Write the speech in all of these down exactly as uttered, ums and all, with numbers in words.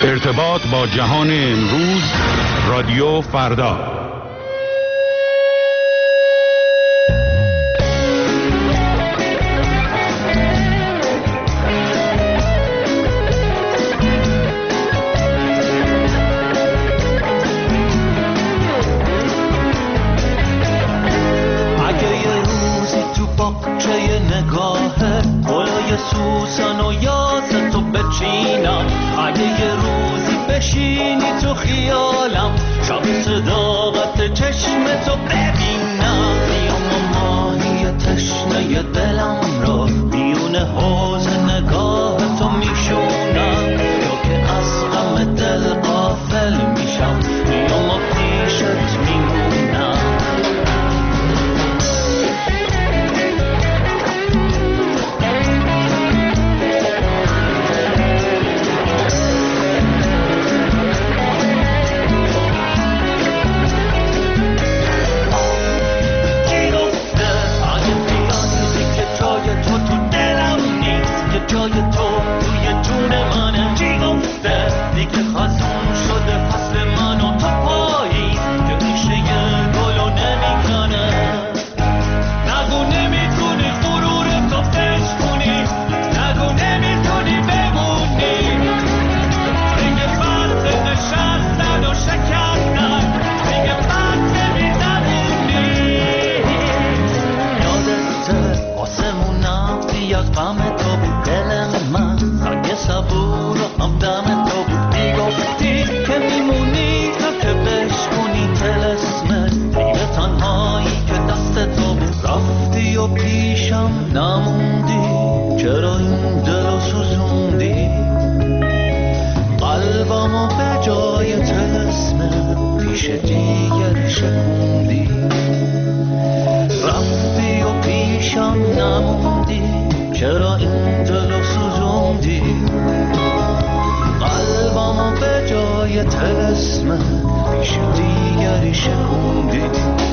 ارتباط با جهان امروز، رادیو فردا. اگه یه روزی تو باغچه نگاهه گلای سوسن و یاستو بچینم، اگه یه روزی بشینی تو خیالم شب صداقت چشمتو ببینم، میام و ماهی تشنه دلم رو میونه حوض نگاهتو میشونم، یا که از غم دل غافل میشم میام و پیشت میمونم. جای تو توی جون منه، چی گفته دیگه خزون شده فصل من و تو پاییز که ریشه یه گلو نمیکنه، نگو نمیتونی غرور تو بشکنی، نگو نمیتونی بمونی، دیگه فرق نشستن و شکستن، دیگه فرق نمیزنونی. یادته آسمونم بی از غم تو بود، دل من سنگ صبور و همدم تو بود، میگفتی که میمونی تا که بشکنی طلسمت، دیگه تنهایی که دست تو بود، رفتی و پیشم نموندی، چرا این دل رو سوزوندی، قلبمو به جای طلسمت پیش دیگری شکوندی، رفتی و پیشم نموندی، چرا این دلو سوزوندی، قلبمو به جای طلسمت پیش دیگری شکوندی.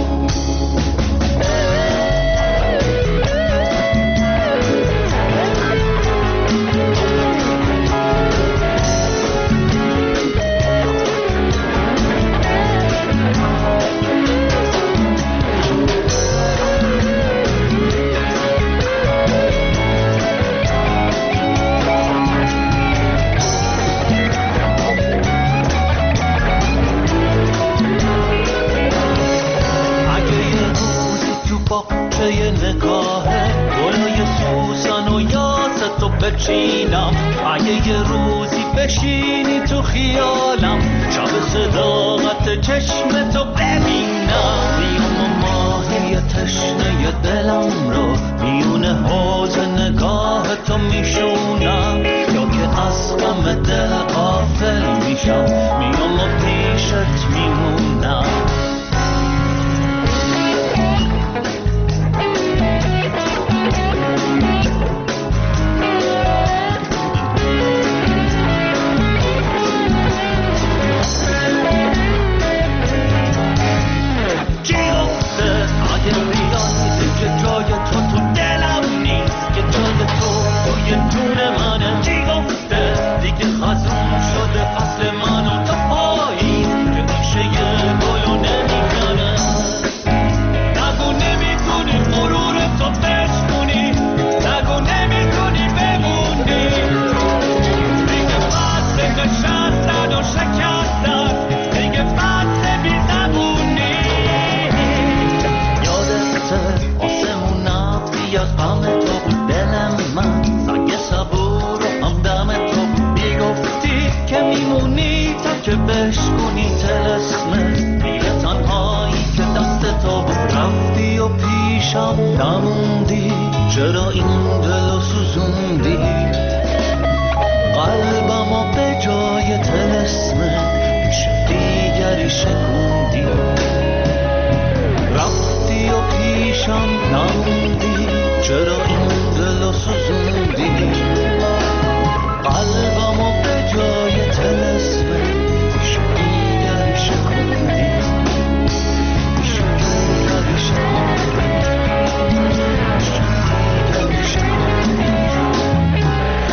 باغچه نگاهه گلای سوسن و یاستو بچینم، اگه یه روزی بشینی تو خیالم شب صداقت چشمتو ببینم، میام و ماهی تشنه دلم رو میونه حوض نگاهتو میشونم، یا که از غم دل غافل میشم میام و پیشت میمونم. نموندی، چرا این دلو سوزوندی، قلبمو به جای طلسمت پیش دیگری شکوندی، رفتی و پیشم نموندی، چرا این دلو سوزوندی، قلبمو به جای طلسمت پیش دیگری شکوندی، پیش دیگری شکوندی.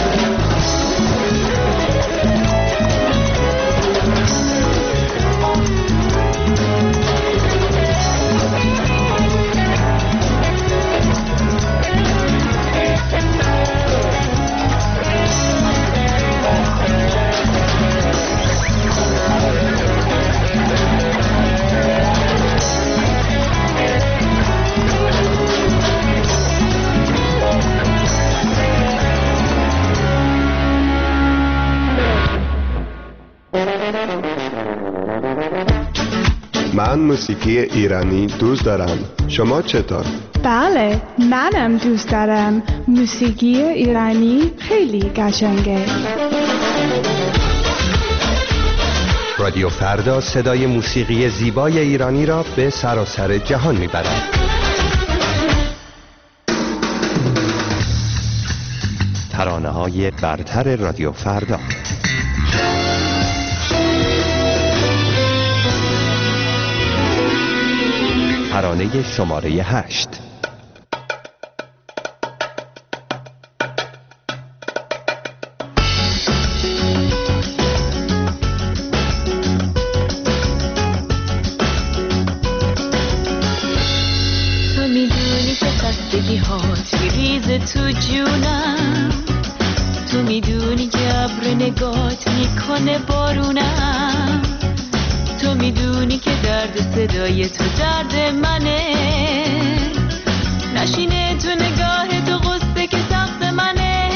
من موسیقی ایرانی دوست دارم. شما چطور؟ بله، منم دوست دارم. موسیقی ایرانی خیلی قشنگه. رادیو فردا صدای موسیقی زیبای ایرانی را به سراسر جهان میبرد. ترانه‌های برتر رادیو فردا. ترانه شماره هشت. تو میدونی که خستگی هات میریزه تو جونم، تو میدونی که ابر نگات میکنه بارونم، تو میدونی که درد صدای تو درد منه، نشینه تو نگاه تو غصه که سخت منه،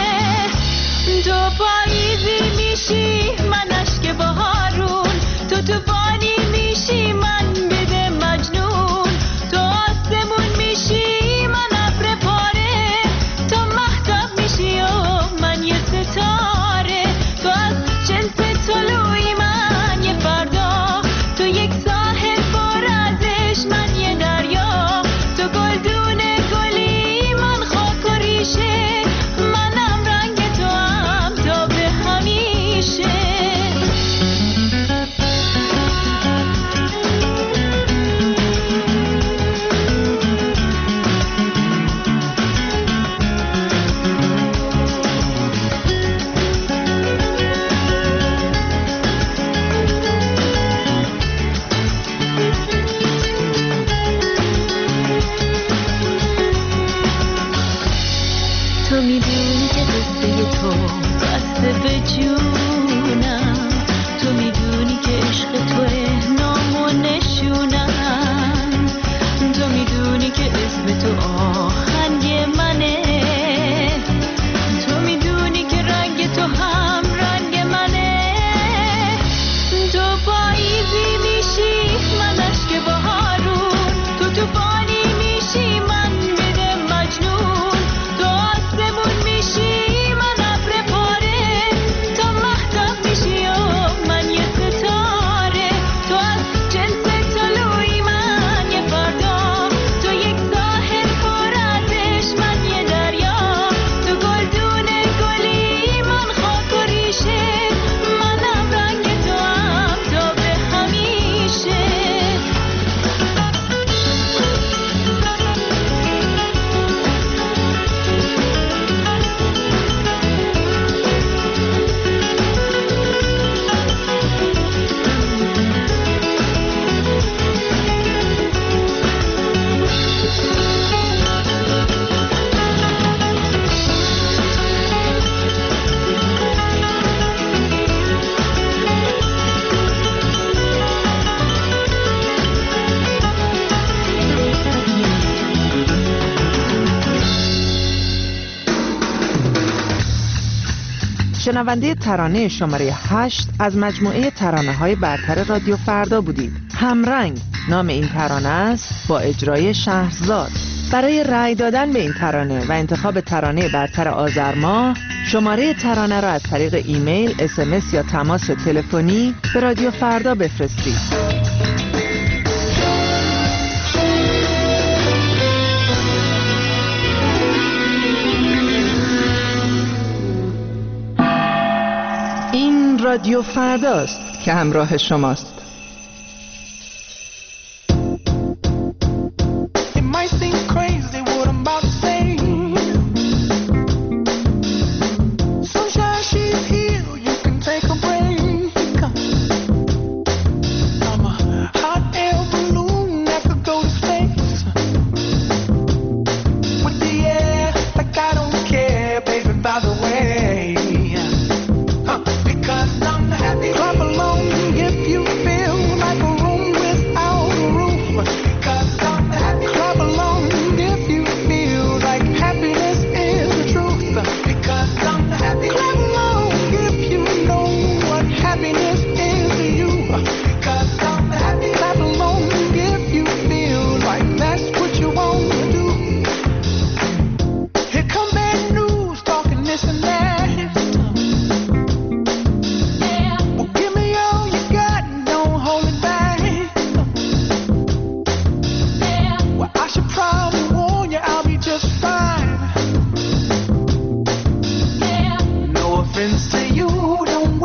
تو پاییزی میشی من اشک بهارون، تو توفانی میشی من بده مجنون، تو آسمون میشی من ابر پاره، تو مهتاب میشی و من یه ستاره، تو از جنس طلوعی من یه فردا، تو یک ساحل پر ازش من یه دریا، تو گلدون گلی من خاک و ریشه، منم رنگ تو هم تا به همیشه. تو میدونی که قصه تو بسته به جونم، تو میدونی که عشق توه نام و نشونم، تو میدونی که اسم تو آهنگ منه، تو میدونی که رنگ تو هم رنگ منه، تو پاییزی میشی من اشک بهارون، تو توفانی میشی من بده مجنون، تو آسمون میشی من ابر پاره، تو مهتاب میشی و من یه ستاره، تو از جنس طلوعی من یه فردا، تو یک ساحل پر ازش من یه دریا، تو گلدون گلی من خاک و ریشه، منم رنگ تو هم تا به همیشه. شنونده ترانه شماره هشت از مجموعه ترانه‌های برتر رادیو فردا بودید. همرنگ نام این ترانه است با اجرای شهرزاد. برای رأی دادن به این ترانه و انتخاب ترانه برتر آذر ماه، شماره ترانه را از طریق ایمیل، اس ام اس یا تماس تلفنی به رادیو فردا بفرستید. این رادیو فرداست که همراه شماست. Clap along if you feel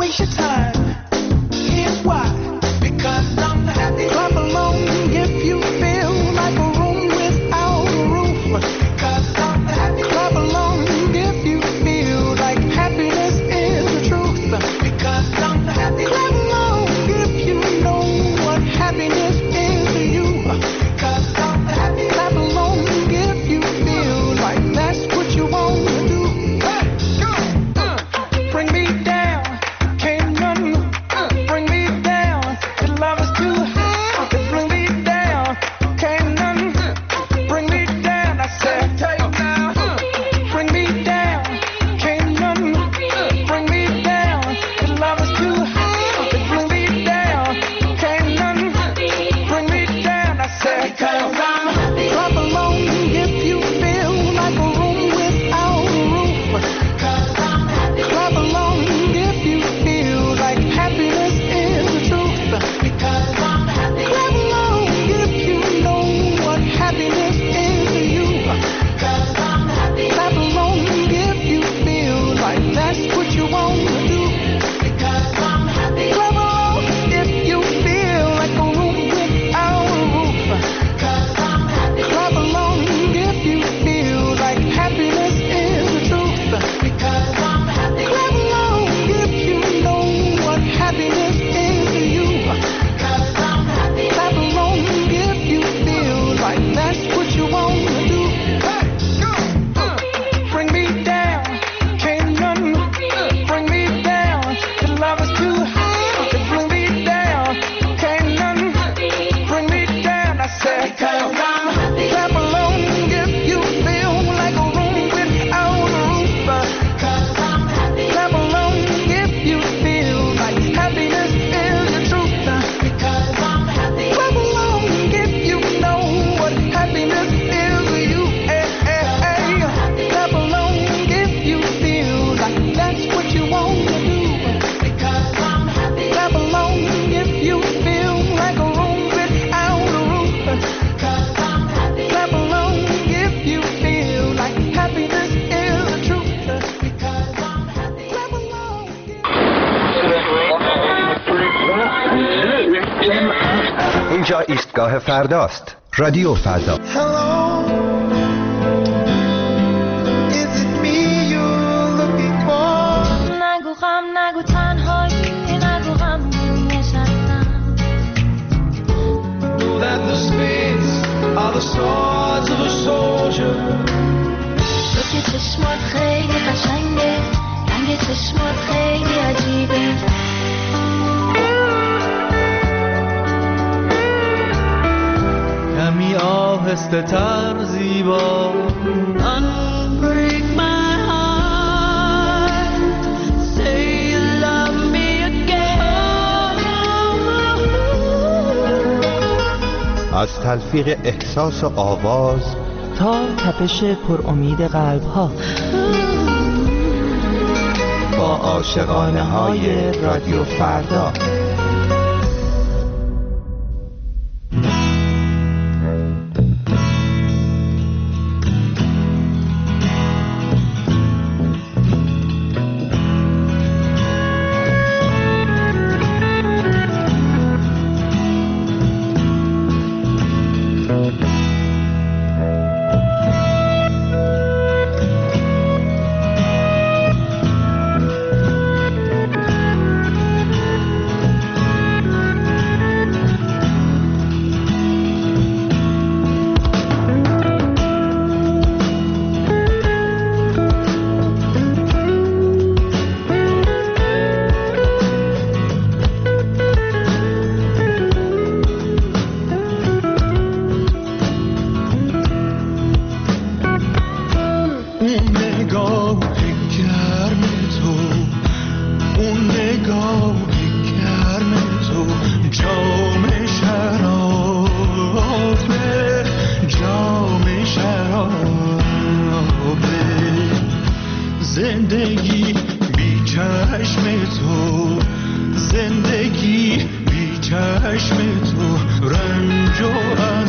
waste your time. Here's why. Because I'm happy. Clap along if you feel like a room without a roof. Because I'm happy. Clap along if you feel like happiness is the truth. Because I'm happy. Clap along if you know what happiness is to you. Because I'm happy. Clap along if you feel like that's what you want to do. Hey, go. Uh, bring me down. Can't none uh, bring me down. The love is too high. To bring me down. Can't none uh, bring me down. I said, take now. Uh, bring me down. Can't none uh, bring me down. The love is too high. To bring me down. Can't none uh, bring me down. I said, because I'm happy. Clap along if you feel like a room without a roof. Because I'm happy. Clap along if you feel like happiness is the truth. Because I'm happy. Clap along if you know what happiness is to you. Because I'm happy. Clap along if you feel like that's what you want to do. Because I'm happy. Clap along if you feel like a room without a roof. Because I'm happy. Clap along if you feel like happiness is the truth. Because I'm happy. Clap along if you know what happiness is to you. Because I'm happy. Clap along if you feel like that's what you want to do. Hey, go. Uh, bring me down. Can't none uh, bring me down. The love is too high to bring me down. Can't none uh, bring me down. I said, because I'm happy. Clap along if you feel like a room without a roof. Because I'm happy. Clap along if you feel like happiness is the truth. Because I'm happy. Clap along if you know what happiness is to you. Hey, hey, hey. Clap along if you feel like that's what you want to do. Because I'm happy. Clap along if you feel like a room without a roof. Because I'm happy. Clap along if you feel like happiness is the truth. Because I'm happy. Clap along. اینجا ایستگاه فرداست. رادیو فردا. Hello, is it me you're looking for? نگو غم نگو تنهایی نگو غم نشستم. Know that the spades are the swords of a soldier. تو که چشمات خیلی قشنگه، رنگ چشمات خیلی عجیبه. کمی آهسته تر زیبا Unbreak my heart Say you love me again از تلفیق احساس و آواز تا تپش پر امید قلب ها، با عاشقانه های رادیو فردا. زندگی بی چشم تو، زندگی بی چشم تو، رنج و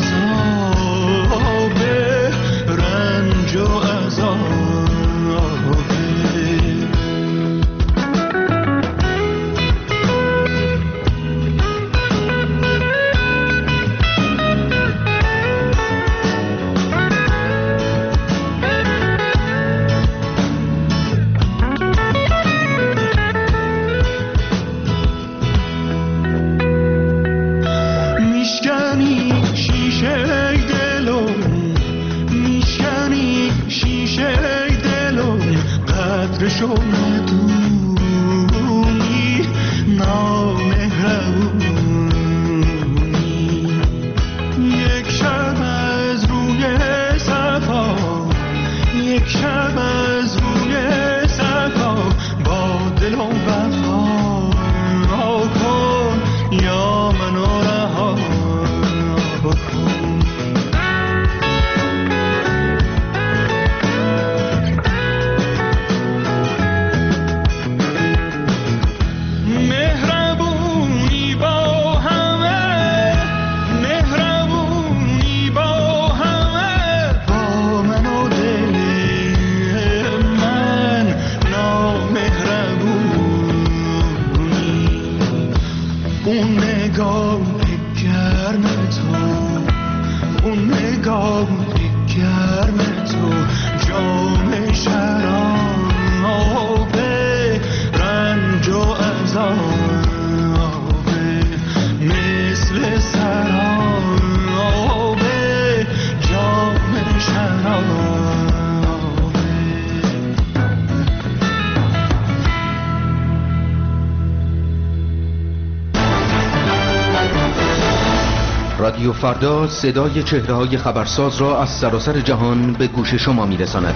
عذابه، رنج و عذابه. اون نگاه گرم تو، اون نگاه گرم تو، جام شراب رنج و عذاب مثل سراب جام شراب. رادیو فردا صدای چهره‌های خبرساز را از سراسر جهان به گوش شما می‌رساند.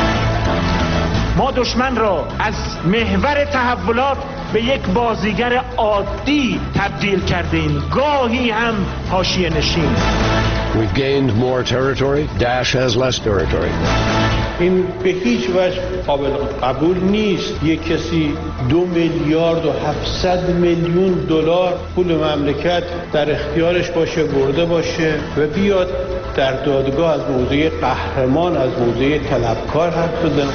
ما دشمن را از محور تحولات به یک بازیگر عادی تبدیل کردیم، گاهی هم حاشیه نشین. We've gained more territory. Daesh has less territory. این به هیچ وجه قابل قبول نیست یک کسی دو میلیارد و هفتصد میلیون دلار پول مملکت در اختیارش باشه، برده باشه و بیاد در دادگاه از موضع قهرمان، از موضع طلبکار حرف بزنه.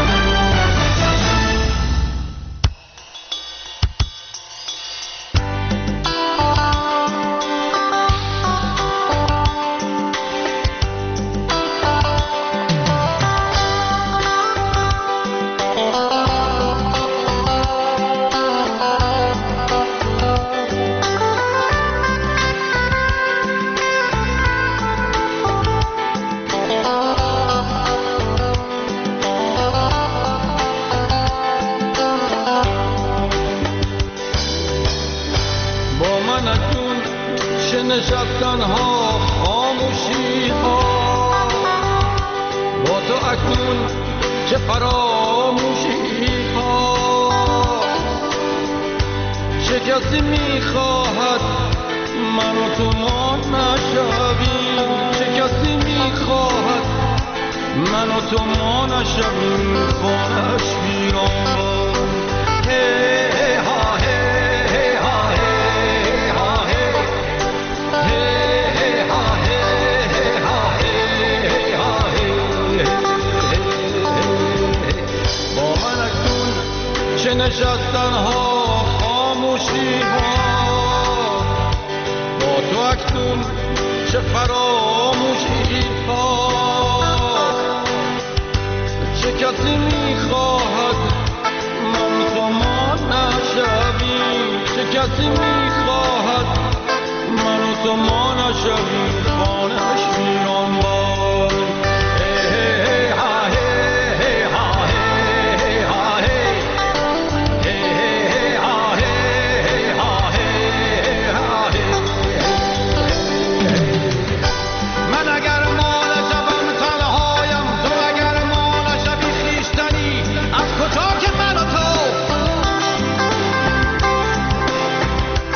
نشستن ها خاموشی ها با تو اکنون چه فراموشی ها. چه کسی میخواهد من و تو ما نشویم، چه کسی میخواهد من و تو ما نشویم، خانش ویران. هی ها هی ها هی ها چه نشستن ها خاموشی ها با تو اکنون چه فراموشی ها. چه کسی میخواهد من تو ما نشویم، چه کسی میخواهد من و تو ما نشویم، خانهش ویران باد. هی ها هی ها هی ها من اگر ما نشوم تنهایم، تو اگر ما نشوی خویشتنی، از کجا که من و تو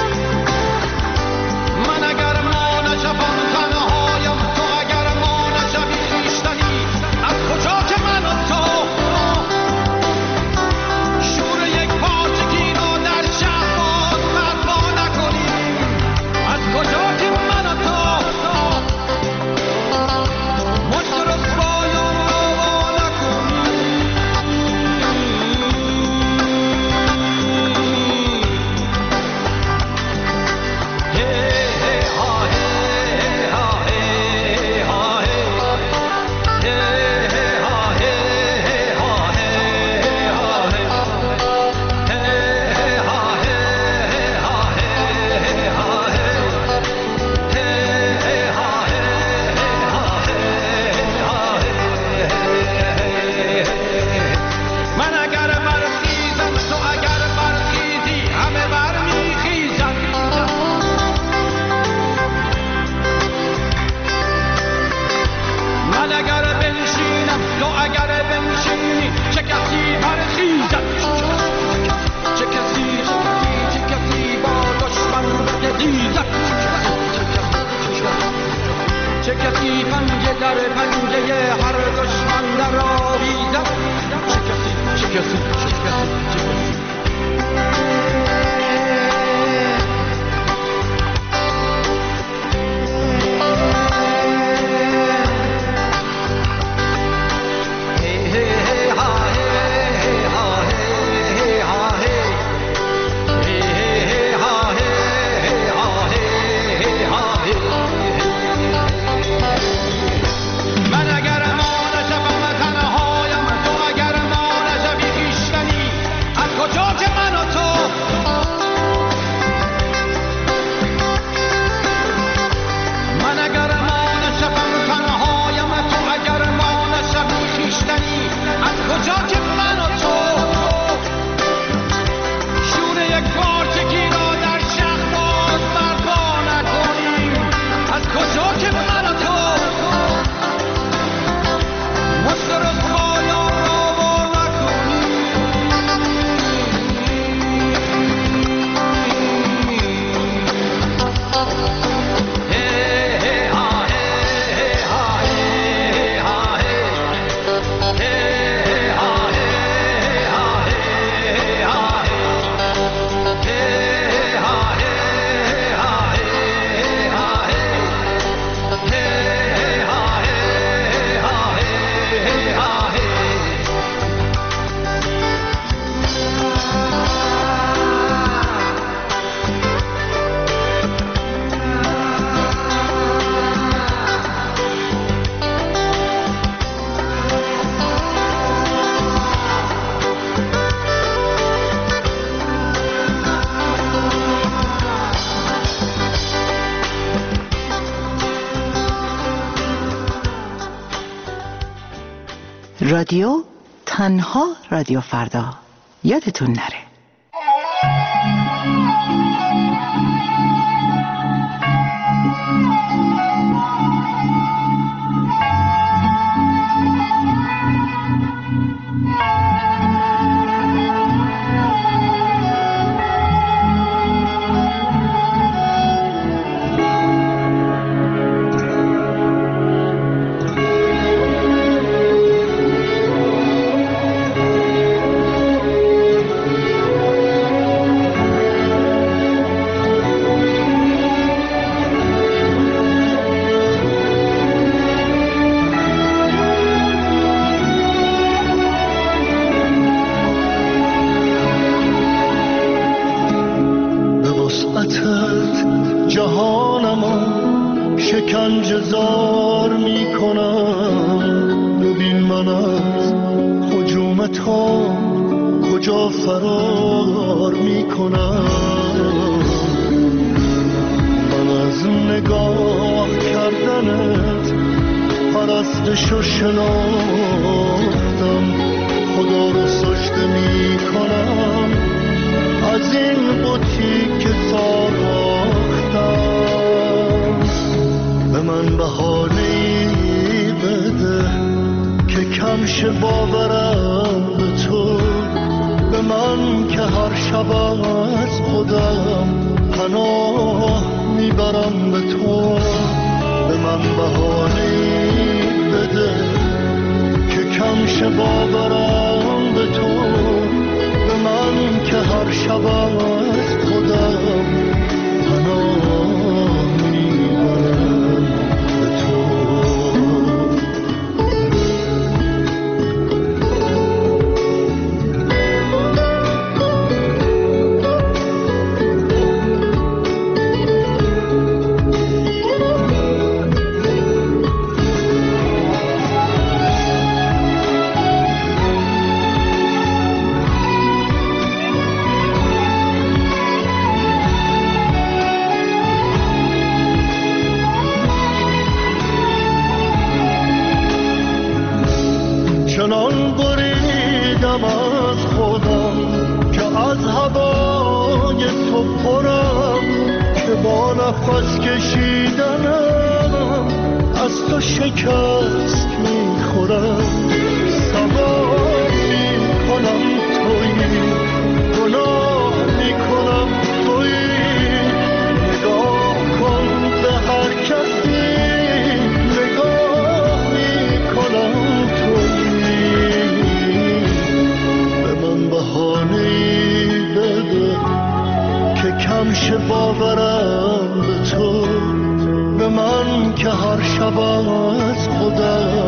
رادیو، تنها رادیو فردا. یادتون نره.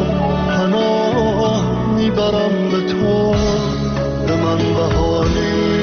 پناه میبرم به تو، به من بهانه